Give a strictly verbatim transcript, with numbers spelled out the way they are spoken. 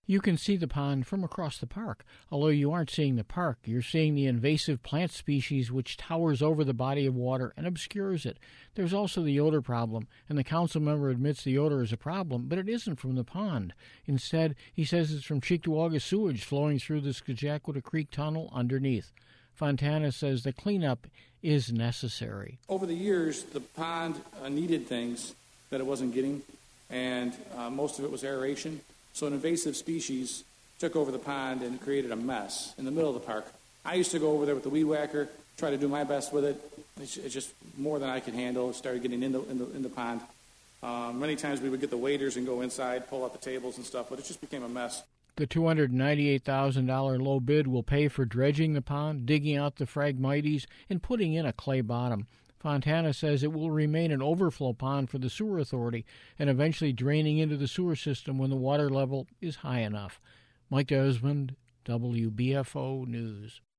You can see the pond from across the park. Although you aren't seeing the park, you're seeing the invasive plant species which towers over the body of water and obscures it. There's also the odor problem, and the council member admits the odor is a problem, but it isn't from the pond. Instead, he says it's from Cheektowaga sewage flowing through the Scajaquada Creek tunnel underneath. Fontana says the cleanup is necessary. Over the years, the pond uh, needed things that it wasn't getting, and uh, most of it was aeration. So an invasive species took over the pond and created a mess in the middle of the park. I used to go over there with the weed whacker, try to do my best with it. It's, it's just more than I could handle. It started getting in the, in the, in the pond. Um, many times we would get the waders and go inside, pull out the tables and stuff, but it just became a mess. The two hundred ninety-eight thousand dollars low bid will pay for dredging the pond, digging out the Phragmites, and putting in a clay bottom. Fontana says it will remain an overflow pond for the sewer authority and eventually draining into the sewer system when the water level is high enough. Mike Desmond, W B F O News.